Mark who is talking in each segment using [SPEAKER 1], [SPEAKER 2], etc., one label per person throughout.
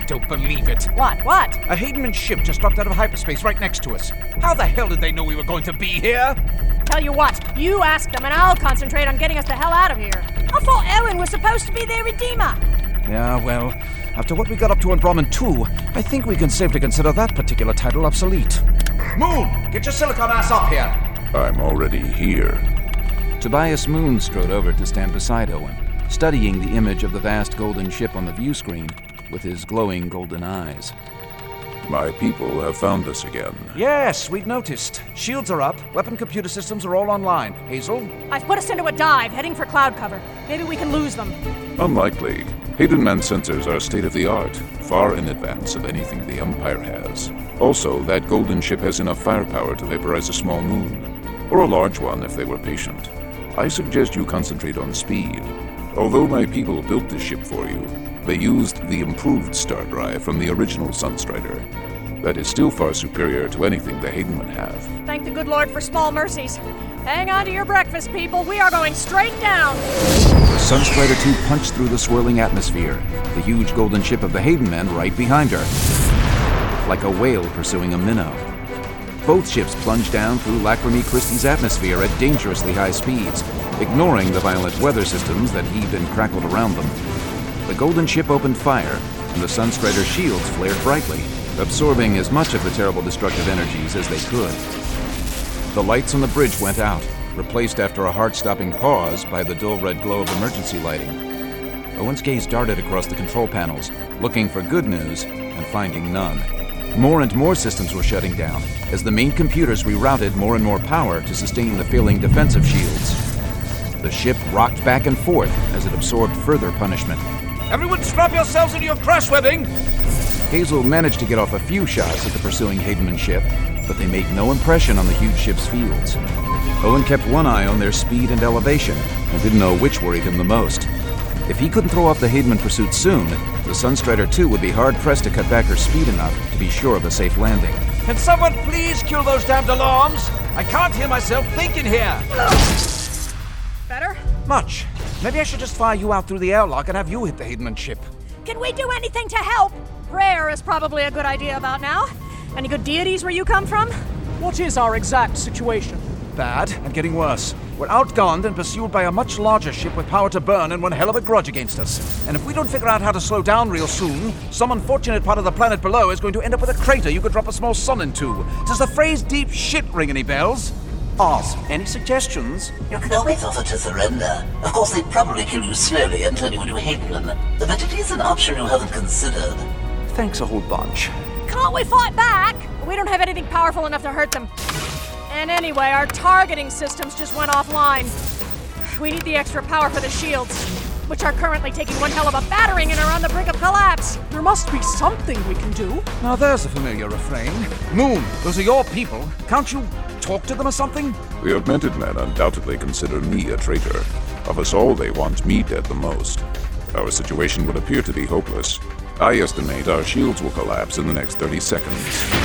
[SPEAKER 1] don't believe it.
[SPEAKER 2] What?
[SPEAKER 1] A Hademan ship just dropped out of hyperspace right next to us. How the hell did they know we were going to be here?
[SPEAKER 2] Tell you what, you ask them and I'll concentrate on getting us the hell out of here. I thought Owen was supposed to be their redeemer.
[SPEAKER 1] Yeah, well, after what we got up to on Brahmin 2, I think we can safely consider that particular title obsolete. Moon, get your silicon ass up here!
[SPEAKER 3] I'm already here.
[SPEAKER 4] Tobias Moon strode over to stand beside Owen, studying the image of the vast golden ship on the view screen with his glowing golden eyes.
[SPEAKER 3] My people have found us again.
[SPEAKER 1] Yes, we'd noticed. Shields are up, weapon computer systems are all online. Hazel?
[SPEAKER 2] I've put us into a dive, heading for cloud cover. Maybe we can lose them.
[SPEAKER 3] Unlikely. Hadenman sensors are state-of-the-art, far in advance of anything the Empire has. Also, that golden ship has enough firepower to vaporize a small moon, or a large one if they were patient. I suggest you concentrate on speed. Although my people built this ship for you, they used the improved star drive from the original Sunstrider. That is still far superior to anything the Hademan have.
[SPEAKER 2] Thank the good Lord for small mercies. Hang on to your breakfast, people. We are going straight down.
[SPEAKER 4] The Sunstrider 2 punched through the swirling atmosphere, the huge golden ship of the Hademen right behind her, like a whale pursuing a minnow. Both ships plunged down through Lacrimae Christi's atmosphere at dangerously high speeds, ignoring the violent weather systems that heaved and crackled around them. The golden ship opened fire, and the Sunstrider shields flared brightly, absorbing as much of the terrible destructive energies as they could. The lights on the bridge went out, replaced after a heart-stopping pause by the dull red glow of emergency lighting. Owen's gaze darted across the control panels, looking for good news and finding none. More and more systems were shutting down, as the main computers rerouted more and more power to sustain the failing defensive shields. The ship rocked back and forth as it absorbed further punishment.
[SPEAKER 1] Everyone strap yourselves into your crash webbing!
[SPEAKER 4] Hazel managed to get off a few shots at the pursuing Hademan ship, but they made no impression on the huge ship's fields. Owen kept one eye on their speed and elevation, and didn't know which worried him the most. If he couldn't throw off the Hademan pursuit soon, the Sunstrider 2 would be hard-pressed to cut back her speed enough to be sure of a safe landing.
[SPEAKER 1] Can someone please kill those damned alarms? I can't hear myself thinking here!
[SPEAKER 2] Better?
[SPEAKER 1] Much. Maybe I should just fire you out through the airlock and have you hit the Hademan ship.
[SPEAKER 2] Can we do anything to help? Prayer is probably a good idea about now. Any good deities where you come from?
[SPEAKER 5] What is our exact situation?
[SPEAKER 1] Bad and getting worse. We're outgunned and pursued by a much larger ship with power to burn and one hell of a grudge against us. And if we don't figure out how to slow down real soon, some unfortunate part of the planet below is going to end up with a crater you could drop a small sun into. Does the phrase deep shit ring any bells? Oz, any suggestions?
[SPEAKER 6] You can always offer to surrender. Of course, they'd probably kill you slowly and turn you into a Hademan, but it is an option you haven't considered.
[SPEAKER 1] Thanks a whole bunch.
[SPEAKER 2] Can't we fight back? We don't have anything powerful enough to hurt them. And anyway, our targeting systems just went offline. We need the extra power for the shields, which are currently taking one hell of a battering and are on the brink of collapse.
[SPEAKER 5] There must be something we can do.
[SPEAKER 1] Now there's a familiar refrain. Moon, those are your people. Can't you talk to them or something?
[SPEAKER 3] The augmented men undoubtedly consider me a traitor. Of us all, they want me dead the most. Our situation would appear to be hopeless. I estimate our shields will collapse in the next 30 seconds.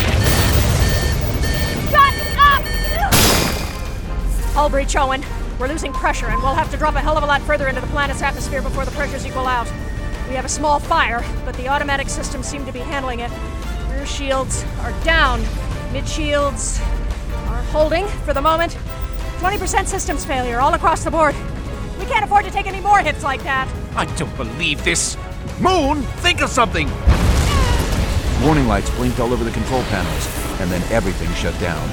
[SPEAKER 2] Shut up! Hull breach, Owen. We're losing pressure, and we'll have to drop a hell of a lot further into the planet's atmosphere before the pressures equal out. We have a small fire, but the automatic systems seem to be handling it. Rear shields are down. Mid shields are holding for the moment. 20% systems failure all across the board. We can't afford to take any more hits like that.
[SPEAKER 1] I don't believe this. Moon, think of something!
[SPEAKER 4] Warning lights blinked all over the control panels, and then everything shut down.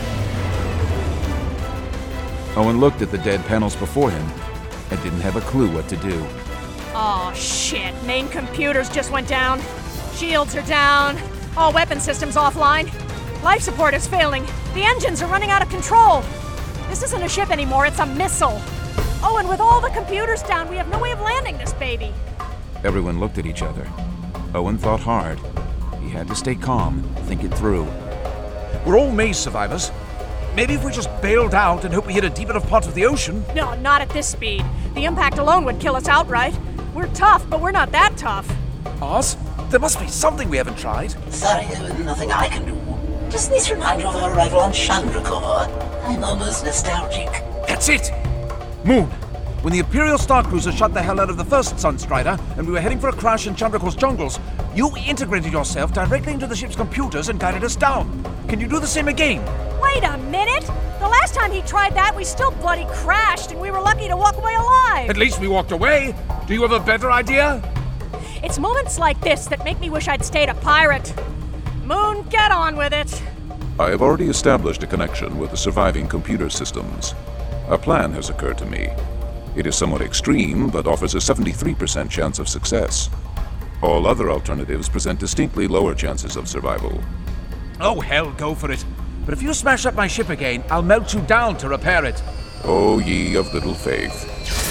[SPEAKER 4] Owen looked at the dead panels before him and didn't have a clue what to do.
[SPEAKER 2] Oh, shit. Main computers just went down. Shields are down. All weapon systems offline. Life support is failing. The engines are running out of control. This isn't a ship anymore, it's a missile. Oh, and with all the computers down, we have no way of landing this baby.
[SPEAKER 4] Everyone looked at each other. Owen thought hard. He had to stay calm, think it through.
[SPEAKER 1] We're all maze survivors. Maybe if we just bailed out and hope we hit a deep enough part of the ocean.
[SPEAKER 2] No, not at this speed. The impact alone would kill us outright. We're tough, but we're not that tough.
[SPEAKER 1] Oz, there must be something we haven't tried.
[SPEAKER 6] Sorry, Owen, nothing I can do. Doesn't this remind you of our arrival on Chandracore? I'm almost nostalgic.
[SPEAKER 1] That's it! Moon, When the Imperial Star Cruiser shot the hell out of the first Sunstrider, and we were heading for a crash in Chandrakor's jungles, you integrated yourself directly into the ship's computers and guided us down. Can you do the same again?
[SPEAKER 2] Wait a minute! The last time he tried that, we still bloody crashed, and we were lucky to walk away alive!
[SPEAKER 1] At least we walked away. Do you have a better idea?
[SPEAKER 2] It's moments like this that make me wish I'd stayed a pirate. Moon, get on with it!
[SPEAKER 3] I have already established a connection with the surviving computer systems. A plan has occurred to me. It is somewhat extreme, but offers a 73% chance of success. All other alternatives present distinctly lower chances of survival.
[SPEAKER 1] Oh, hell, go for it. But if you smash up my ship again, I'll melt you down to repair it.
[SPEAKER 3] O ye of little faith.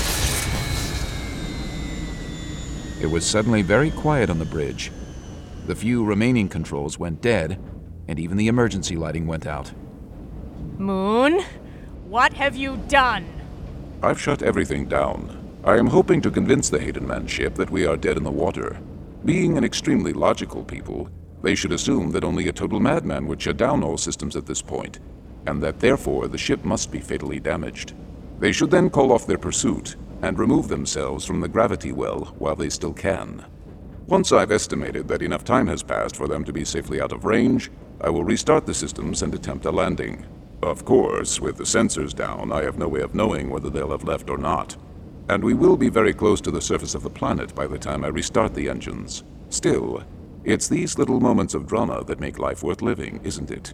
[SPEAKER 4] It was suddenly very quiet on the bridge. The few remaining controls went dead, and even the emergency lighting went out.
[SPEAKER 2] Moon, what have you done?
[SPEAKER 3] I've shut everything down. I am hoping to convince the Hayden Man ship that we are dead in the water. Being an extremely logical people, they should assume that only a total madman would shut down all systems at this point, and that therefore the ship must be fatally damaged. They should then call off their pursuit and remove themselves from the gravity well while they still can. Once I've estimated that enough time has passed for them to be safely out of range, I will restart the systems and attempt a landing. Of course, with the sensors down, I have no way of knowing whether they'll have left or not. And we will be very close to the surface of the planet by the time I restart the engines. Still, it's these little moments of drama that make life worth living, isn't it?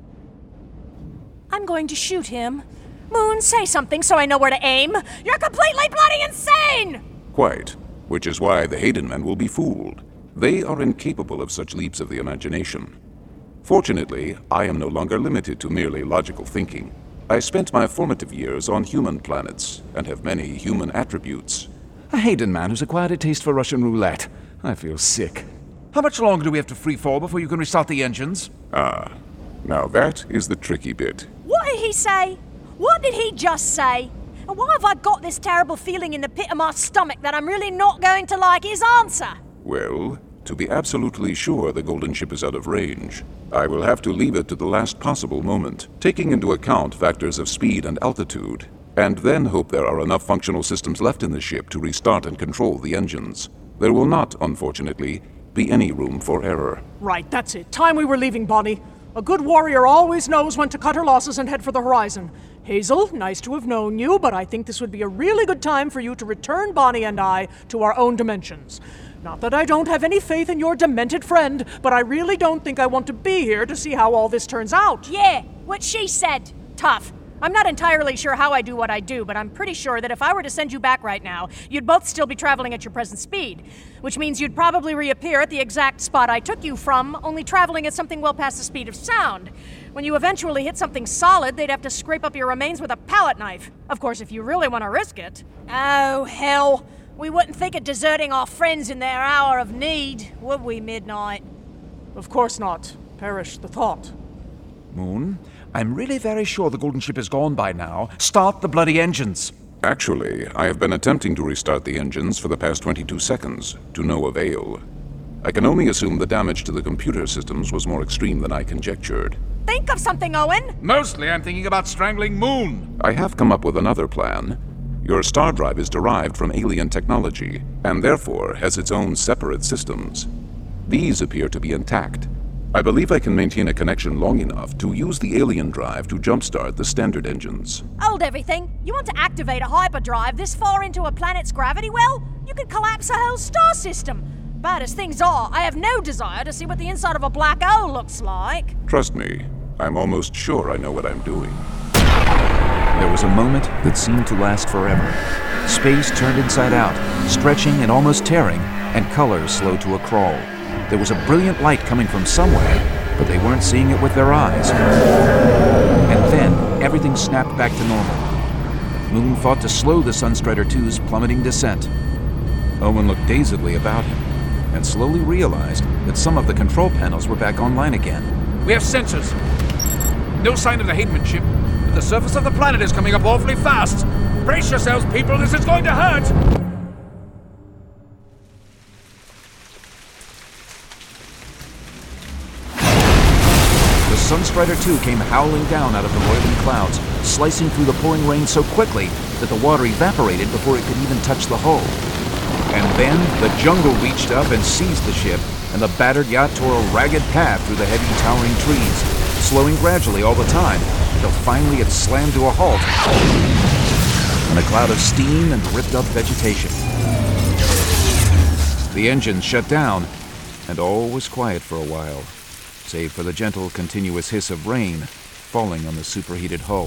[SPEAKER 2] I'm going to shoot him. Moon, say something so I know where to aim. You're completely bloody insane!
[SPEAKER 3] Quite. Which is why the Hayden men will be fooled. They are incapable of such leaps of the imagination. Fortunately, I am no longer limited to merely logical thinking. I spent my formative years on human planets, and have many human attributes.
[SPEAKER 4] A Hayden man who's acquired a taste for Russian roulette. I feel sick.
[SPEAKER 1] How much longer do we have to freefall before you can restart the engines?
[SPEAKER 3] Now that is the tricky bit.
[SPEAKER 2] What did he say? What did he just say? And why have I got this terrible feeling in the pit of my stomach that I'm really not going to like his answer?
[SPEAKER 3] Well, to be absolutely sure the golden ship is out of range, I will have to leave it to the last possible moment, taking into account factors of speed and altitude, and then hope there are enough functional systems left in the ship to restart and control the engines. There will not, unfortunately, be any room for error.
[SPEAKER 5] Right, that's it. Time we were leaving, Bonnie. A good warrior always knows when to cut her losses and head for the horizon. Hazel, nice to have known you, but I think this would be a really good time for you to return Bonnie and I to our own dimensions. Not that I don't have any faith in your demented friend, but I really don't think I want to be here to see how all this turns out.
[SPEAKER 2] Yeah, what she said. Tough. I'm not entirely sure how I do what I do, but I'm pretty sure that if I were to send you back right now, you'd both still be traveling at your present speed, which means you'd probably reappear at the exact spot I took you from, only traveling at something well past the speed of sound. When you eventually hit something solid, they'd have to scrape up your remains with a palette knife. Of course, if you really want to risk it. Oh, hell. We wouldn't think of deserting our friends in their hour of need, would we, Midnight?
[SPEAKER 5] Of course not. Perish the thought.
[SPEAKER 1] Moon, I'm really very sure the golden ship is gone by now. Start the bloody engines.
[SPEAKER 3] Actually, I have been attempting to restart the engines for the past 22 seconds, to no avail. I can only assume the damage to the computer systems was more extreme than I conjectured.
[SPEAKER 2] Think of something, Owen!
[SPEAKER 1] Mostly I'm thinking about strangling Moon.
[SPEAKER 3] I have come up with another plan. Your star drive is derived from alien technology, and therefore has its own separate systems. These appear to be intact. I believe I can maintain a connection long enough to use the alien drive to jumpstart the standard engines.
[SPEAKER 2] Hold everything. You want to activate a hyperdrive this far into a planet's gravity well? You could collapse a whole star system. Bad as things are, I have no desire to see what the inside of a black hole looks like.
[SPEAKER 3] Trust me, I'm almost sure I know what I'm doing.
[SPEAKER 4] There was a moment that seemed to last forever. Space turned inside out, stretching and almost tearing, and colors slowed to a crawl. There was a brilliant light coming from somewhere, but they weren't seeing it with their eyes. And then, everything snapped back to normal. Moon fought to slow the Sunstrider 2's plummeting descent. Owen looked dazedly about him, and slowly realized that some of the control panels were back online again.
[SPEAKER 1] We have sensors. No sign of the Hayden ship, but the surface of the planet is coming up awfully fast. Brace yourselves, people, this is going to hurt!
[SPEAKER 4] The Sunstrider 2 came howling down out of the roiling clouds, slicing through the pouring rain so quickly that the water evaporated before it could even touch the hull. And then the jungle reached up and seized the ship, and the battered yacht tore a ragged path through the heavy, towering trees, slowing gradually all the time, until finally it slammed to a halt in a cloud of steam and ripped-up vegetation. The engines shut down, and all was quiet for a while, save for the gentle, continuous hiss of rain falling on the superheated hull.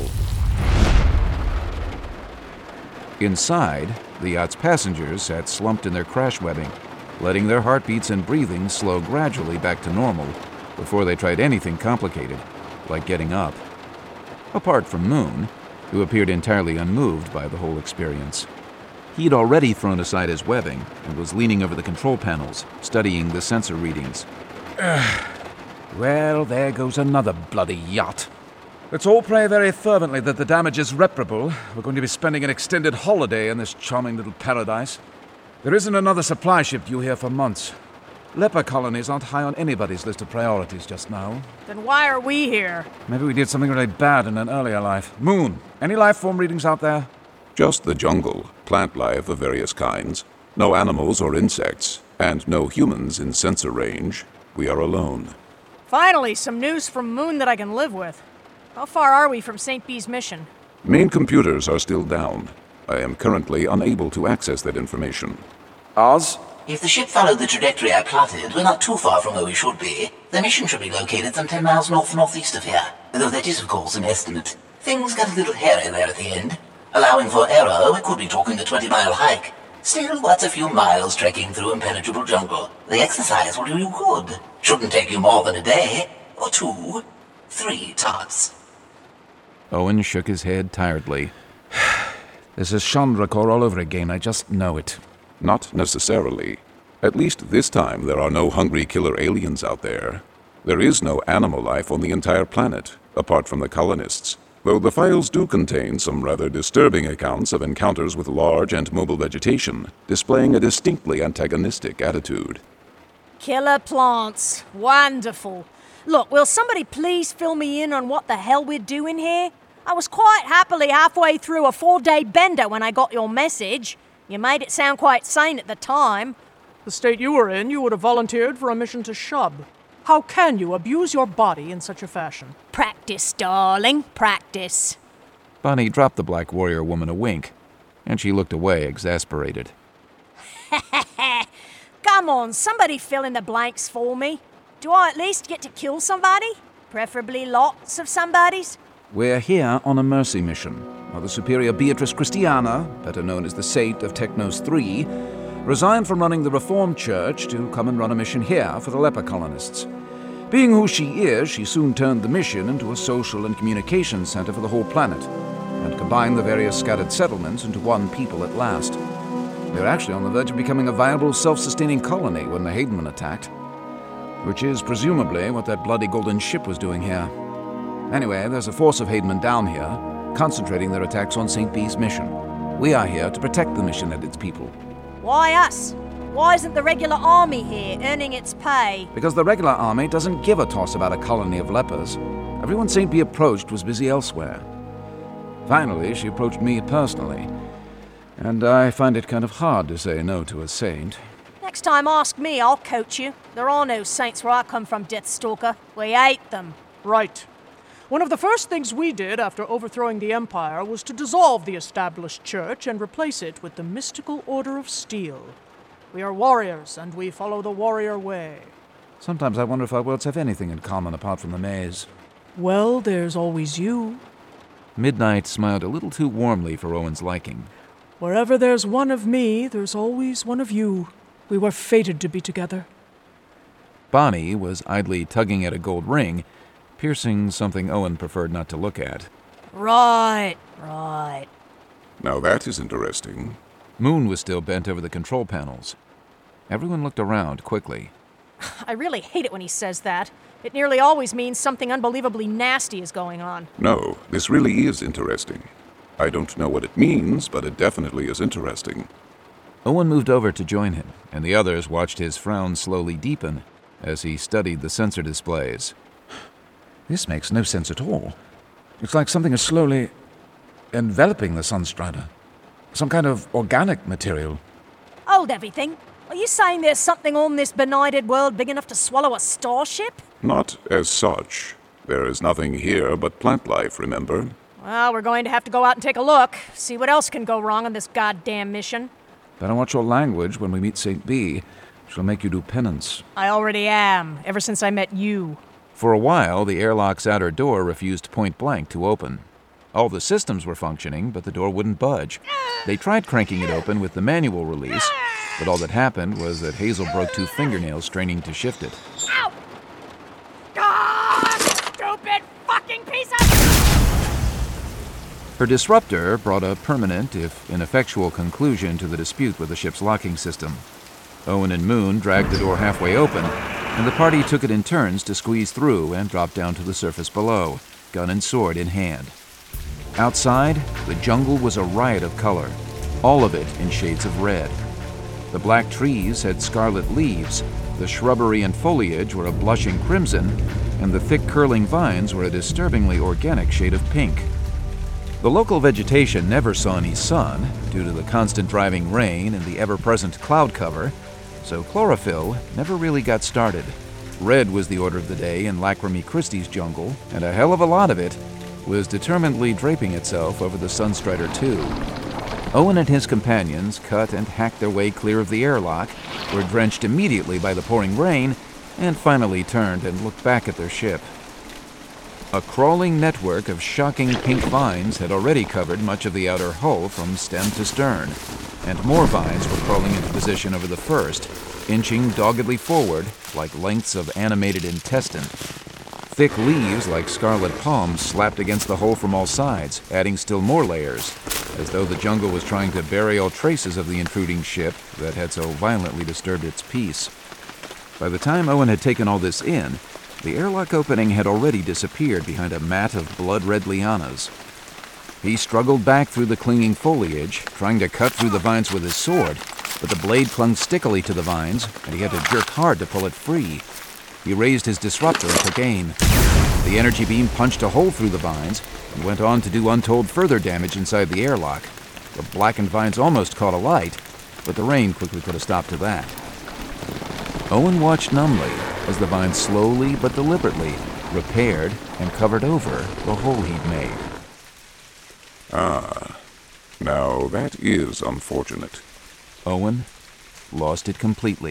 [SPEAKER 4] Inside, the yacht's passengers sat slumped in their crash webbing, letting their heartbeats and breathing slow gradually back to normal before they tried anything complicated, like getting up. Apart from Moon, who appeared entirely unmoved by the whole experience. He'd already thrown aside his webbing and was leaning over the control panels, studying the sensor readings.
[SPEAKER 1] Well, there goes another bloody yacht. Let's all pray very fervently that the damage is reparable. We're going to be spending an extended holiday in this charming little paradise. There isn't another supply ship due here for months. Leper colonies aren't high on anybody's list of priorities just now.
[SPEAKER 2] Then why are we here?
[SPEAKER 1] Maybe we did something really bad in an earlier life. Moon, any life form readings out there?
[SPEAKER 3] Just the jungle, plant life of various kinds. No animals or insects, and no humans in sensor range. We are alone.
[SPEAKER 2] Finally, some news from Moon that I can live with. How far are we from St. B's mission?
[SPEAKER 3] Main computers are still down. I am currently unable to access that information.
[SPEAKER 1] Oz?
[SPEAKER 6] If the ship followed the trajectory I plotted, we're not too far from where we should be. The mission should be located some 10 miles north-northeast of here. Though that is, of course, an estimate. Things got a little hairy there at the end. Allowing for error, we could be talking a 20-mile hike. Still, what's a few miles trekking through impenetrable jungle? The exercise will do you good. Shouldn't take you more than a day. Or 2, 3 tops.
[SPEAKER 4] Owen shook his head tiredly.
[SPEAKER 1] This is Chandra Core all over again, I just know it.
[SPEAKER 3] Not necessarily. At least this time there are no hungry killer aliens out there. There is no animal life on the entire planet, apart from the colonists, though the files do contain some rather disturbing accounts of encounters with large and mobile vegetation, displaying a distinctly antagonistic attitude.
[SPEAKER 2] Killer plants. Wonderful. Look, will somebody please fill me in on what the hell we're doing here? I was quite happily halfway through a 4-day bender when I got your message. You made it sound quite sane at the time.
[SPEAKER 5] The state you were in, you would have volunteered for a mission to Shub. How can you abuse your body in such a fashion?
[SPEAKER 2] Practice, darling, practice.
[SPEAKER 4] Bonnie dropped the Black Warrior woman a wink, and she looked away, exasperated.
[SPEAKER 2] Come on, somebody fill in the blanks for me. Do I at least get to kill somebody? Preferably lots of somebodies?
[SPEAKER 1] We're here on a mercy mission. Mother Superior Beatrice Christiana, better known as the Saint of Technos 3, resigned from running the Reformed Church to come and run a mission here for the leper colonists. Being who she is, she soon turned the mission into a social and communications center for the whole planet, and combined the various scattered settlements into one people at last. They were actually on the verge of becoming a viable, self-sustaining colony when the Haydenmen attacked, which is presumably what that bloody golden ship was doing here. Anyway, there's a force of Haydenmen down here, concentrating their attacks on St. B's mission. We are here to protect the mission and its people.
[SPEAKER 2] Why us? Why isn't the regular army here, earning its pay?
[SPEAKER 1] Because the regular army doesn't give a toss about a colony of lepers. Everyone St. B approached was busy elsewhere. Finally, she approached me personally, and I find it kind of hard to say no to a saint.
[SPEAKER 2] Next time ask me, I'll coach you. There are no saints where I come from, Deathstalker. We hate them.
[SPEAKER 5] Right. One of the first things we did after overthrowing the Empire was to dissolve the established church and replace it with the mystical Order of Steel. We are warriors, and we follow the warrior way.
[SPEAKER 1] Sometimes I wonder if our worlds have anything in common apart from the maze.
[SPEAKER 5] Well, there's always you.
[SPEAKER 4] Midnight smiled a little too warmly for Owen's liking.
[SPEAKER 5] Wherever there's one of me, there's always one of you. We were fated to be together.
[SPEAKER 4] Bonnie was idly tugging at a gold ring, piercing something Owen preferred not to look at.
[SPEAKER 2] Right.
[SPEAKER 3] Now that is interesting.
[SPEAKER 4] Moon was still bent over the control panels. Everyone looked around quickly.
[SPEAKER 2] I really hate it when he says that. It nearly always means something unbelievably nasty is going on.
[SPEAKER 3] No, this really is interesting. I don't know what it means, but it definitely is interesting.
[SPEAKER 4] Owen moved over to join him, and the others watched his frown slowly deepen as he studied the sensor displays.
[SPEAKER 1] This makes no sense at all. It's like something is slowly enveloping the Sunstrider. Some kind of organic material.
[SPEAKER 2] Hold everything. Are you saying there's something on this benighted world big enough to swallow a starship?
[SPEAKER 3] Not as such. There is nothing here but plant life, remember?
[SPEAKER 2] Well, we're going to have to go out and take a look, see what else can go wrong on this goddamn mission.
[SPEAKER 4] Better watch your language when we meet St. B. She'll make you do penance.
[SPEAKER 2] I already am, ever since I met you.
[SPEAKER 4] For a while, the airlock's outer door refused point blank to open. All the systems were functioning, but the door wouldn't budge. They tried cranking it open with the manual release, but all that happened was that Hazel broke 2 fingernails straining to shift it.
[SPEAKER 2] Ow! God! Stupid fucking piece of...
[SPEAKER 4] Her disruptor brought a permanent, if ineffectual, conclusion to the dispute with the ship's locking system. Owen and Moon dragged the door halfway open, and the party took it in turns to squeeze through and drop down to the surface below, gun and sword in hand. Outside, the jungle was a riot of color, all of it in shades of red. The black trees had scarlet leaves, the shrubbery and foliage were a blushing crimson, and the thick curling vines were a disturbingly organic shade of pink. The local vegetation never saw any sun, due to the constant driving rain and the ever-present cloud cover, so chlorophyll never really got started. Red was the order of the day in Lacrimi Christie's jungle, and a hell of a lot of it was determinedly draping itself over the Sunstrider 2. Owen and his companions cut and hacked their way clear of the airlock, were drenched immediately by the pouring rain, and finally turned and looked back at their ship. A crawling network of shocking pink vines had already covered much of the outer hull from stem to stern, and more vines were crawling into position over the first, inching doggedly forward like lengths of animated intestine. Thick leaves like scarlet palms slapped against the hull from all sides, adding still more layers, as though the jungle was trying to bury all traces of the intruding ship that had so violently disturbed its peace. By the time Owen had taken all this in, the airlock opening had already disappeared behind a mat of blood-red lianas. He struggled back through the clinging foliage, trying to cut through the vines with his sword, but the blade clung stickily to the vines, and he had to jerk hard to pull it free. He raised his disruptor and took aim. The energy beam punched a hole through the vines and went on to do untold further damage inside the airlock. The blackened vines almost caught alight, but the rain quickly put a stop to that. Owen watched numbly as the vines slowly but deliberately repaired and covered over the hole he'd made.
[SPEAKER 3] Ah, now that is unfortunate.
[SPEAKER 4] Owen lost it completely.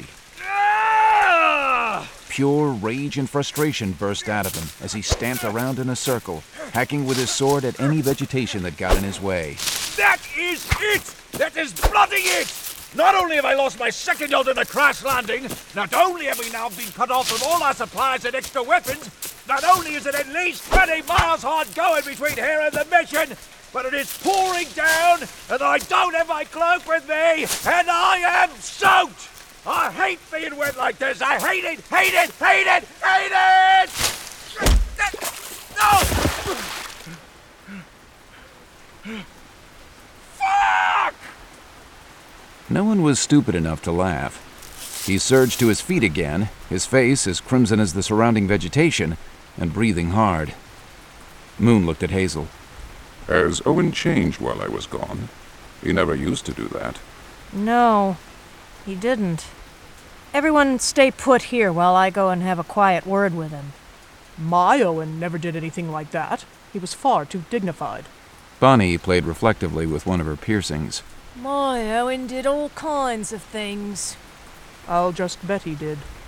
[SPEAKER 4] Pure rage and frustration burst out of him as he stamped around in a circle, hacking with his sword at any vegetation that got in his way.
[SPEAKER 1] That is it! That is bloody it! Not only have I lost my second yacht in a crash landing, not only have we now been cut off from all our supplies and extra weapons, not only is it at least 20 miles hard going between here and the mission, but it is pouring down, and I don't have my cloak with me, and I am soaked! I hate being wet like this! I hate it! Hate it! Hate it! Hate it! No! Fuck!
[SPEAKER 4] No one was stupid enough to laugh. He surged to his feet again, his face as crimson as the surrounding vegetation, and breathing hard. Moon looked at Hazel.
[SPEAKER 3] Has Owen changed while I was gone? He never used to do that.
[SPEAKER 2] No, he didn't. Everyone stay put here while I go and have a quiet word with him.
[SPEAKER 5] My Owen never did anything like that. He was far too dignified.
[SPEAKER 4] Bonnie played reflectively with one of her piercings.
[SPEAKER 2] My Owen did all kinds of things.
[SPEAKER 5] I'll just bet he did.